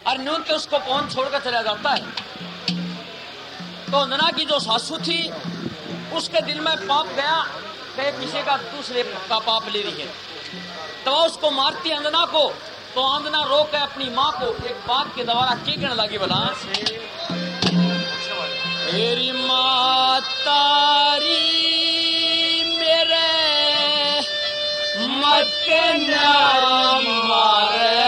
और न्यून तो उसको कौन छोड़कर चला जाता है। तो अंजना की जो सासू थी उसके दिल में पाप गया कि किसी का दूसरे का पाप ले रही है, तो वह उसको मारती अंजना को। तो अंजना रो के अपनी माँ को एक बात के द्वारा की कहने लगी, बोला मेरी माँ तारी मेरे मत ना मारे,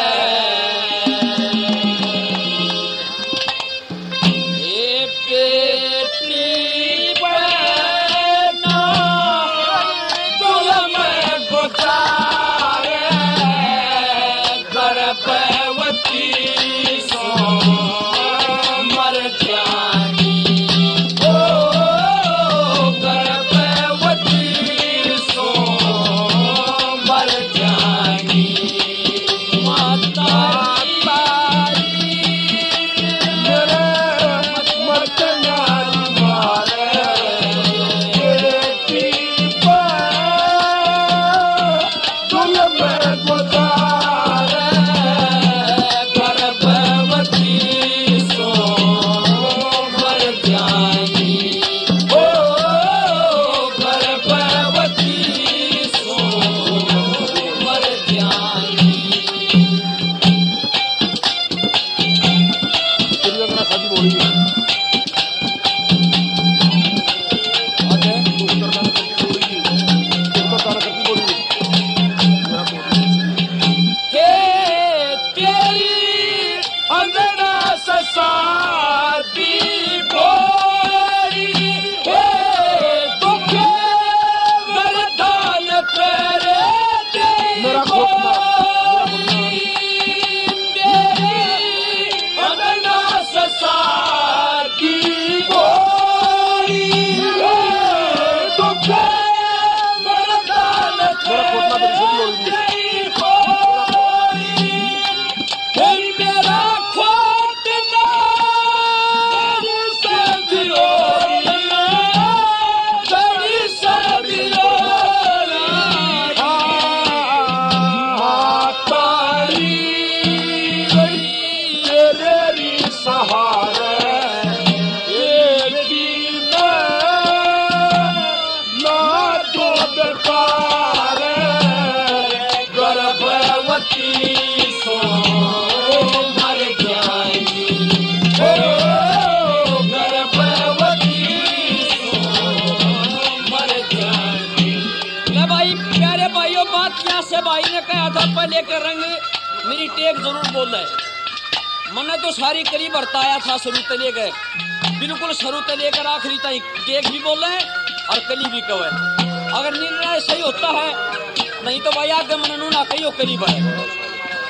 लेकर रंग मेरी टेक जरूर बोल रहा है। मैंने तो सारी करीब बरताया था शुरू से लेकर, बिल्कुल शुरू से लेकर आखिरी तक टेक भी बोल रहे हैं और कली भी कवे। अगर निर्णय सही होता है, नहीं तो भाई आगे मन ना कही करीब है।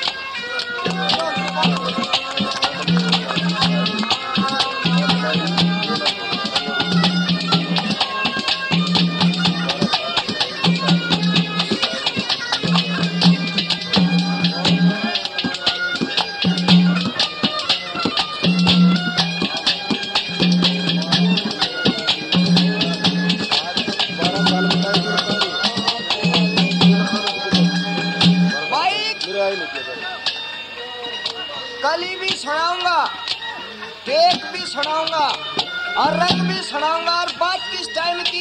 कली भी सुनाऊंगा, टेक भी सुनाऊंगा और रंग भी सुनाऊंगा। और बात किस टाइम की,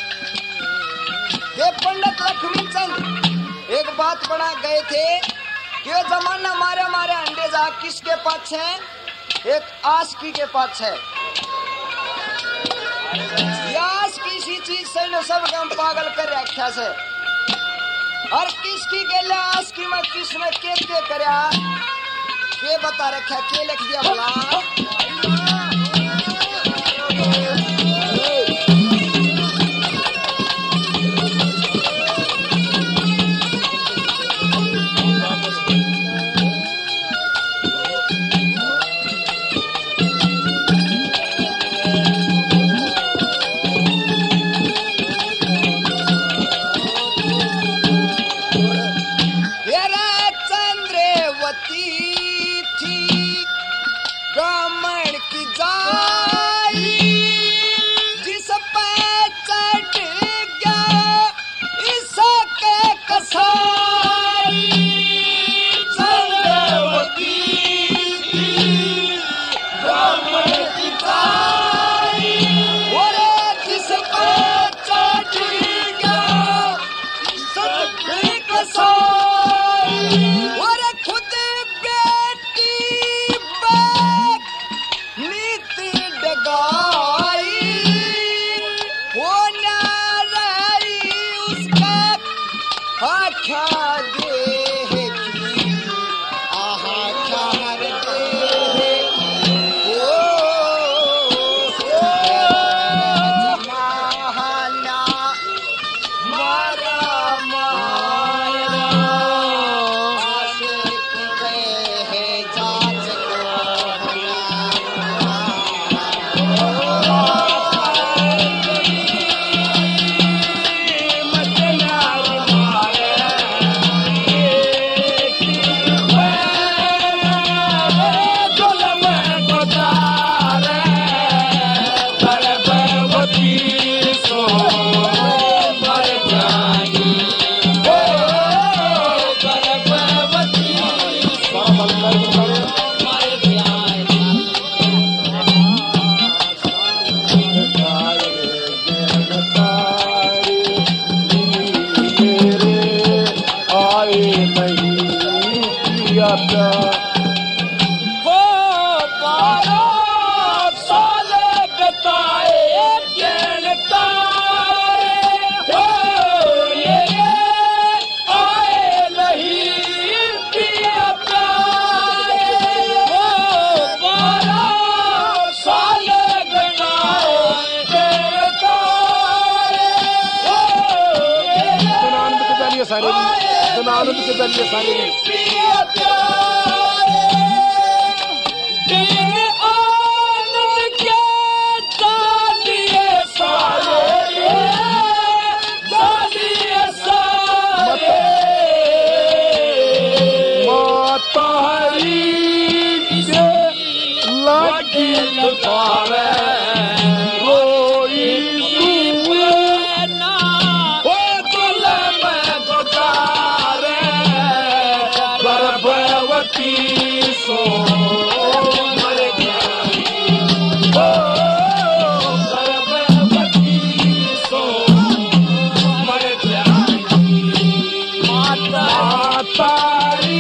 ये पंडित लक्ष्मी चंद एक बात बना गए थे कि ये जमाना मारे मारे अंडे जा किसके पास है, एक आस्की के पास है। यास किसी चीज से न सब गम पागल कर रखा से, और किसकी गेले आस्की में किसने के करया के बता रखा, के लिख दिया भला। चंद्रवती हो 12 साल बिताए ज्ञान तारे हो ये आए नहीं पिया प्यारे हो 12 साल बिताए ज्ञान तारे हो आनंद के दलिए सारे पिया प्यारे दिन आनंद के दादिए सारे दादिए सारे माता हरी से लागी लुटावे रोई ना हो दिल में गुजारे गर्भवती सो मर गया गर्भवती सो मर गया माता तारी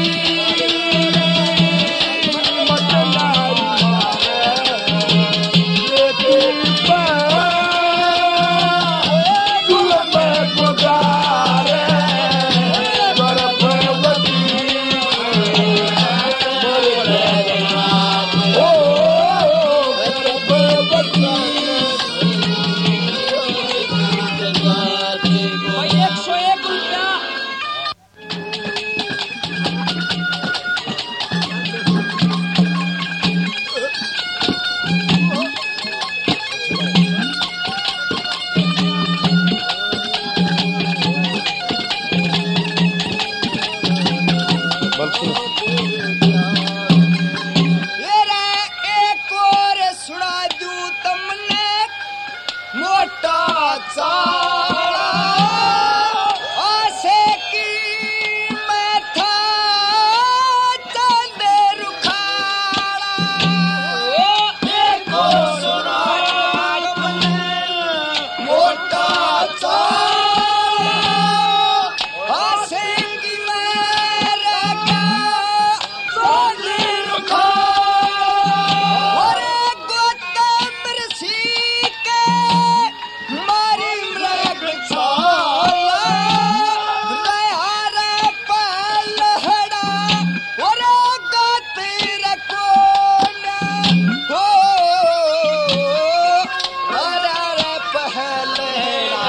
भाई 101 रुपया ये रे एक और सुना दूं तुमने मोटा चाला आसे की मैं था चंद रुखाड़ा एक सुना मोटा चाला आसे की मैं रखा चंद और गौतम ऋषि के मारी मृग छाला नयारा पलहड़ा और गातिर कोना हो नयारा पहलड़ा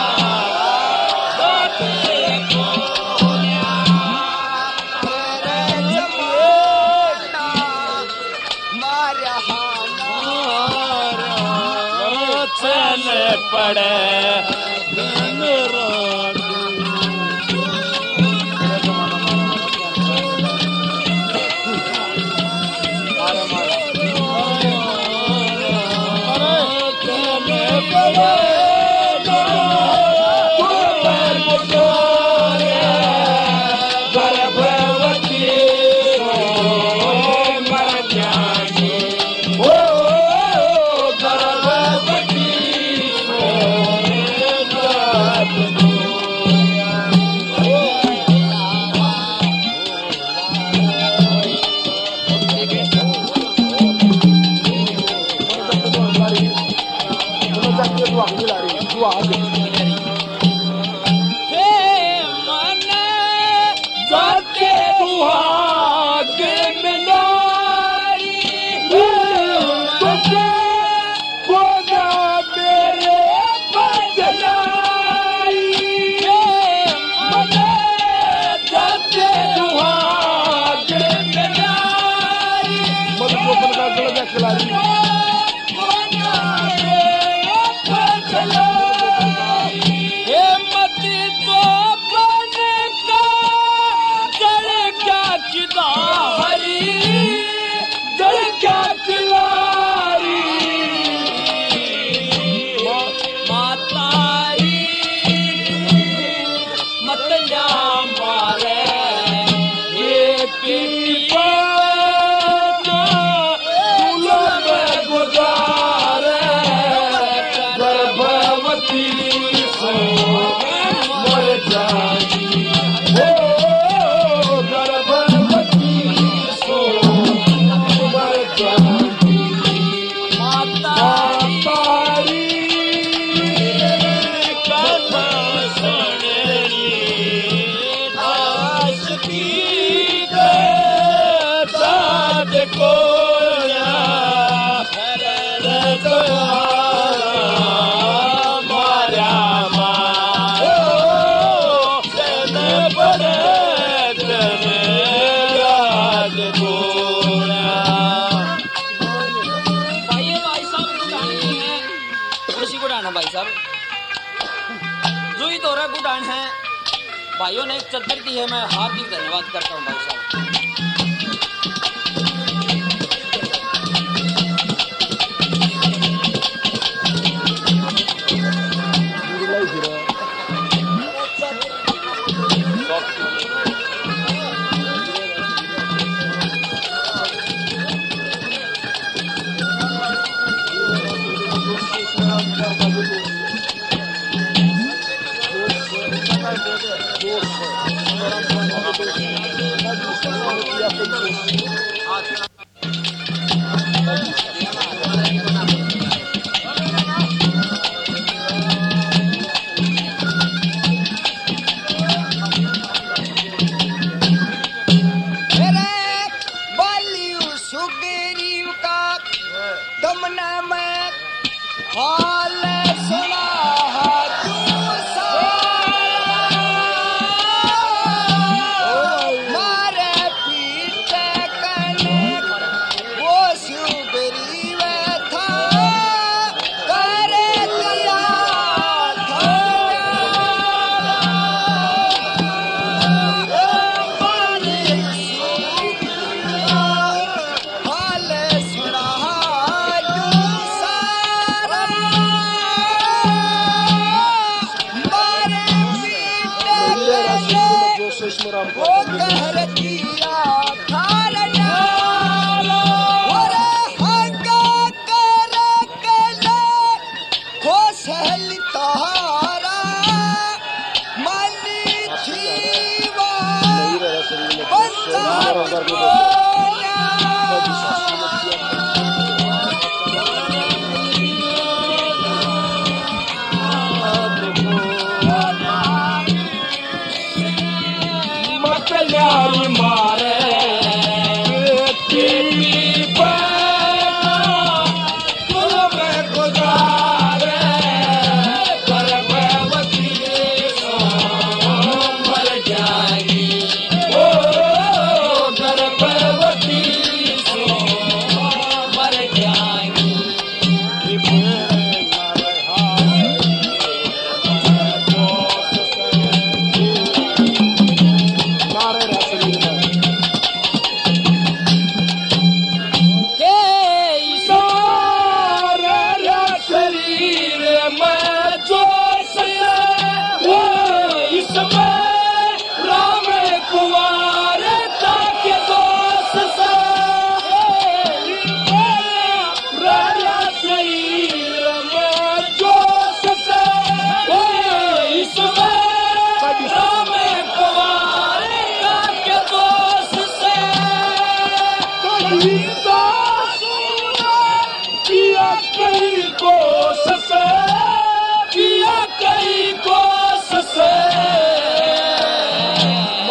गातिर कोना तेरे जमाना मारा चल पड़े दिन रात को मारा मारो बड़े राज बोला। भाई साहब बुढ़ानी है, कुर्सी बुढ़ाना भाई साहब जुई तो रहा बुढ़ान है। भाइयों ने एक चद्दर दी है, मैं हार्दिक धन्यवाद करता हूँ भाई साहब।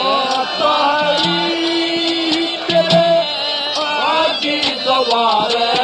सवार